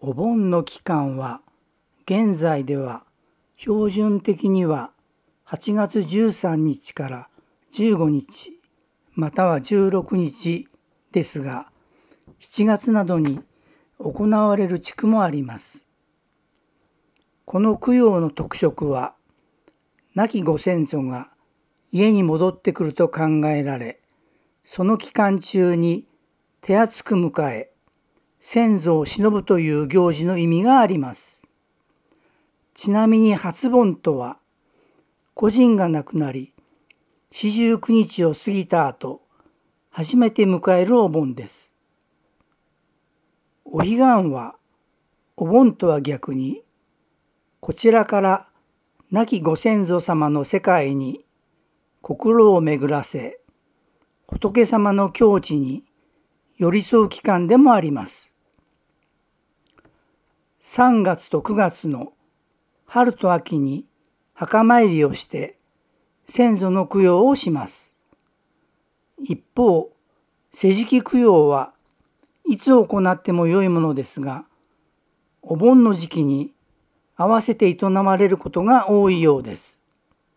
お盆の期間は現在では標準的には8月13日から15日または16日ですが、7月などに行われる地区もあります。この供養の特色は、亡きご先祖が家に戻ってくると考えられ、その期間中に手厚く迎え、先祖を偲ぶという行事の意味があります。ちなみに初盆とは、故人が亡くなり、49日を過ぎた後、初めて迎えるお盆です。お彼岸は、お盆とは逆に、こちらから亡きご先祖様の世界に心を巡らせ、仏様の境地に寄り添う期間でもあります。3月と9月の春と秋に墓参りをして先祖の供養をします。一方、世辞記供養はいつ行っても良いものですが、お盆の時期に合わせて営まれることが多いようです。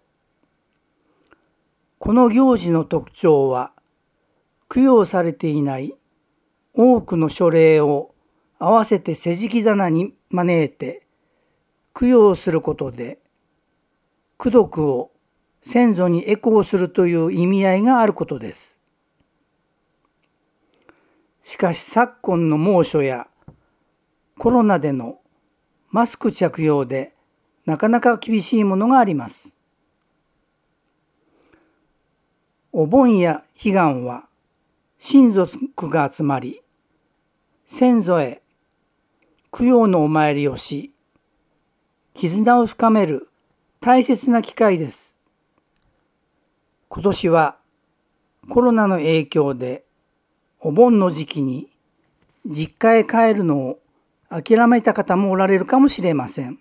この行事の特徴は、供養されていない多くの書類を合わせて世辞記棚に招いて供養することで、功徳を先祖に回向するという意味合いがあることです。しかし昨今の猛暑やコロナでのマスク着用でなかなか厳しいものがあります。お盆や彼岸は親族が集まり、先祖へ供養のお参りをし、絆を深める大切な機会です。今年はコロナの影響でお盆の時期に実家へ帰るのを諦めた方もおられるかもしれません。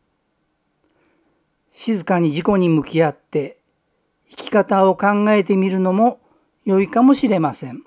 静かに自己に向き合って生き方を考えてみるのも良いかもしれません。